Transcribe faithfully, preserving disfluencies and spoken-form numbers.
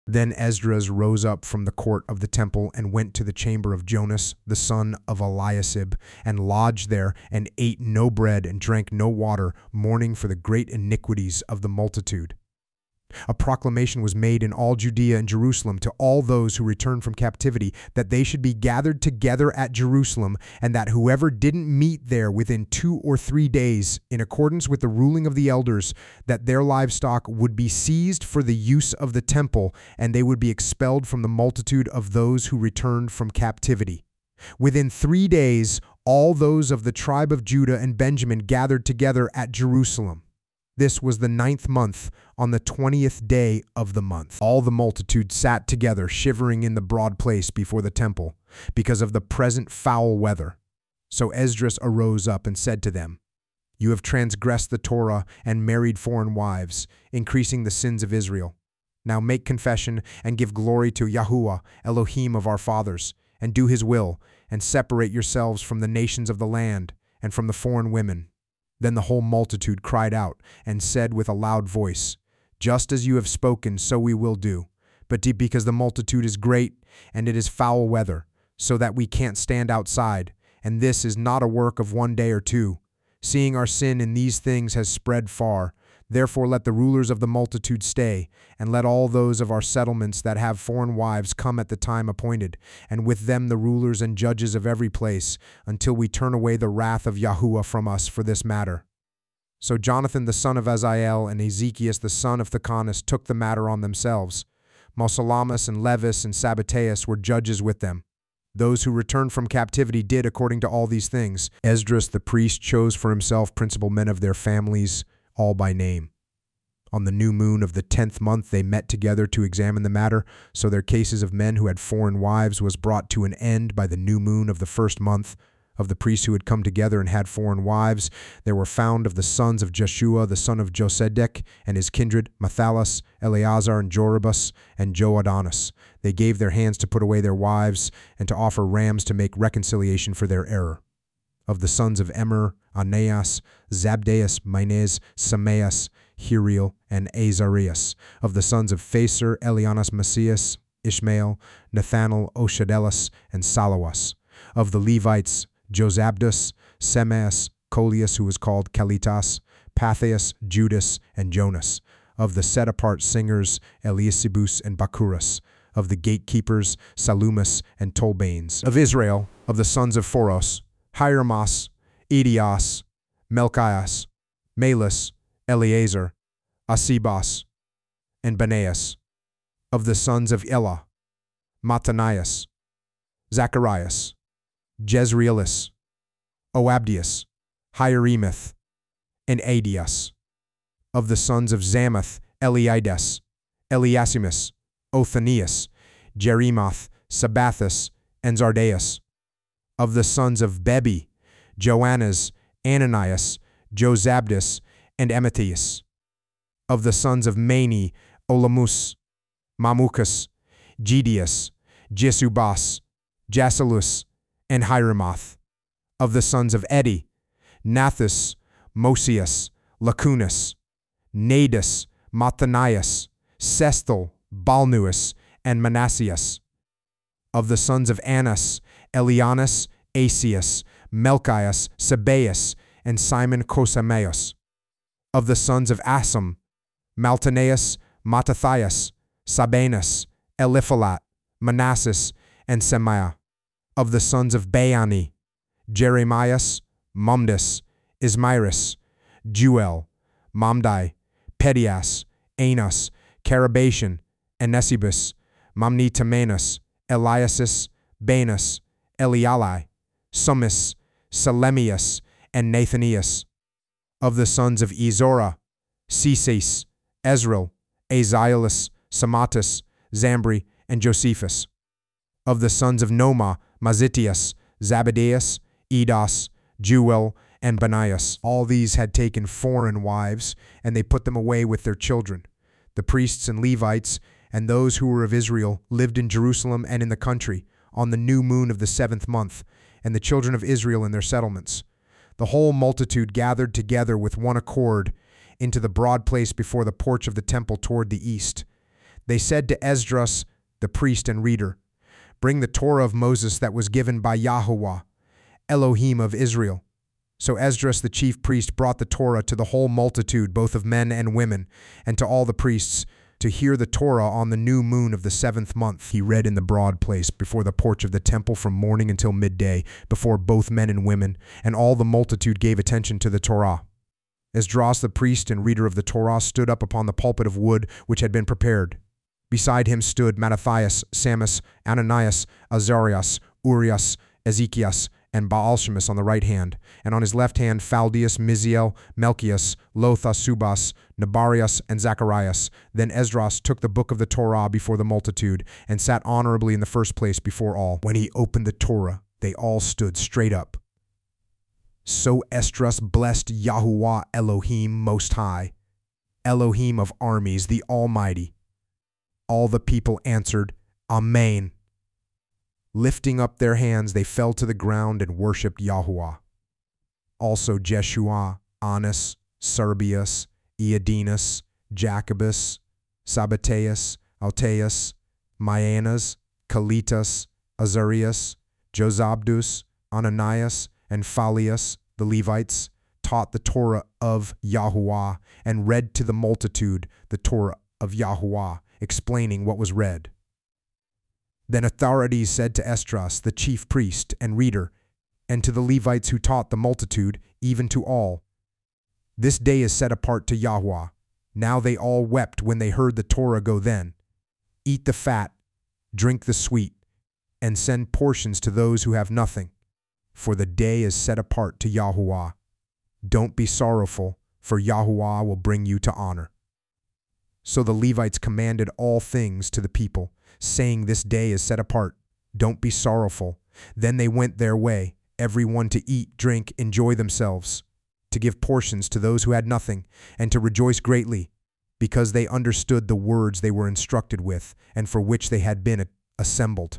Then Esdras rose up from the court of the temple and went to the chamber of Jonas, the son of Eliasib, and lodged there, and ate no bread and drank no water, mourning for the great iniquities of the multitude. A proclamation was made in all Judea and Jerusalem to all those who returned from captivity, that they should be gathered together at Jerusalem, and that whoever didn't meet there within two or three days, in accordance with the ruling of the elders, that their livestock would be seized for the use of the temple, and they would be expelled from the multitude of those who returned from captivity. Within three days, all those of the tribe of Judah and Benjamin gathered together at Jerusalem. This was the ninth month, on the twentieth day of the month. All the multitude sat together, shivering in the broad place before the temple, because of the present foul weather. So Esdras arose up and said to them, "You have transgressed the Torah and married foreign wives, increasing the sins of Israel. Now make confession and give glory to Yahuwah, Elohim of our fathers, and do his will, and separate yourselves from the nations of the land and from the foreign women." Then the whole multitude cried out and said with a loud voice, "Just as you have spoken, so we will do. But because the multitude is great, and it is foul weather, so that we can't stand outside, and this is not a work of one day or two, seeing our sin in these things has spread far, therefore let the rulers of the multitude stay, and let all those of our settlements that have foreign wives come at the time appointed, and with them the rulers and judges of every place, until we turn away the wrath of Yahuwah from us for this matter." So Jonathan the son of Azael and Ezekias the son of Thechanus took the matter on themselves. Mosalamus and Levis and Sabbateus were judges with them. Those who returned from captivity did according to all these things. Esdras the priest chose for himself principal men of their families, all by name. On the new moon of the tenth month they met together to examine the matter, so their cases of men who had foreign wives was brought to an end by the new moon of the first month. Of the priests who had come together and had foreign wives, there were found of the sons of Jeshua the son of Josedek and his kindred, Matthalas, Eleazar, and Joribus, and Joadonis. They gave their hands to put away their wives, and to offer rams to make reconciliation for their error. Of the sons of Emer, Aneas, Zabdeus, Mines, Sameas, Hiriel, and Azarias. Of the sons of Phaser, Elianas, Messias, Ishmael, Nathanael, Oshadelas, and Salawas. Of the Levites, Josabdus, Semas, Colias, who was called Kalitas, Patheas, Judas, and Jonas. Of the set-apart singers, Eliasibus and Bakuras. Of the gatekeepers, Salumas and Tolbanes. Of Israel, of the sons of Phoros, Hiramas, Edias, Melchias, Malus, Eleazar, Asibas, and Beneas. Of the sons of Elah, Mattanias, Zacharias, Jezreelis, Oabdias, Hieremeth, and Adias. Of the sons of Zamath, Eliidas, Eliasimus, Othanias, Jeremoth, Sabathus, and Zardeus. Of the sons of Bebi, Joannas, Ananias, Josabdus, and Emethias. Of the sons of Mani, Olamus, Mamukas, Jedias, Jesubas, Jasalus, and Hiremoth. Of the sons of Edi, Nathus, Mosias, Lacunus, Nadus, Mathanias, Sestel, Balnuus, and Manassias. Of the sons of Annas, Elianas, Asias, Melchias, Sabaeus, and Simon Kosameos. Of the sons of Asam, Maltaneus, Mattathias, Sabanus, Eliphalat, Manasses, and Semiah. Of the sons of Baani, Jeremias, Mumdus, Ismairis, Juel, Mamdai, Pedias, Anas, Carabation, Enesibus, Mamnitamanus, Eliasis, Banus, Elialai, Summis, Selemius, and Nathanias. Of the sons of Ezora, Cesis, Ezrael, Azielus, Samatus, Zambri, and Josephus. Of the sons of Noma, Mazitius, Zabadeus, Edos, Juel, and Banias. All these had taken foreign wives, and they put them away with their children. The priests and Levites, and those who were of Israel, lived in Jerusalem and in the country, on the new moon of the seventh month, and the children of Israel in their settlements. The whole multitude gathered together with one accord into the broad place before the porch of the temple toward the east. They said to Esdras, the priest and reader, "Bring the Torah of Moses that was given by Yahuwah, Elohim of Israel." So Esdras the chief priest brought the Torah to the whole multitude, both of men and women, and to all the priests, to hear the Torah on the new moon of the seventh month. He read in the broad place before the porch of the temple from morning until midday, before both men and women, and all the multitude gave attention to the Torah. Esdras the priest and reader of the Torah stood up upon the pulpit of wood which had been prepared. Beside him stood Mattathias, Samus, Ananias, Azarias, Urias, Ezekias, and Baalshemus on the right hand, and on his left hand Phaldius, Miziel, Melchias, Lothas, Subas, Nabarias, and Zacharias. Then Esdras took the book of the Torah before the multitude, and sat honorably in the first place before all. When he opened the Torah, they all stood straight up. So Esdras blessed Yahuwah Elohim Most High, Elohim of armies, the Almighty. All the people answered, Amen. Lifting up their hands, they fell to the ground and worshipped Yahuwah. Also Jeshua, Annas, Serbius, Iadinus, Jacobus, Sabbateus, Alteus, Maianas, Kalitas, Azarias, Josabdus, Ananias, and Phalius, the Levites, taught the Torah of Yahuwah and read to the multitude the Torah of Yahuwah, explaining what was read. Then authorities said to Esdras, the chief priest and reader, and to the Levites who taught the multitude, even to all, "This day is set apart to Yahuwah." Now they all wept when they heard the Torah go then. "Eat the fat, drink the sweet, and send portions to those who have nothing, for the day is set apart to Yahuwah. Don't be sorrowful, for Yahuwah will bring you to honor." So the Levites commanded all things to the people, saying, "This day is set apart. Don't be sorrowful." Then they went their way, every one to eat, drink, enjoy themselves, to give portions to those who had nothing, and to rejoice greatly, because they understood the words they were instructed with, and for which they had been assembled.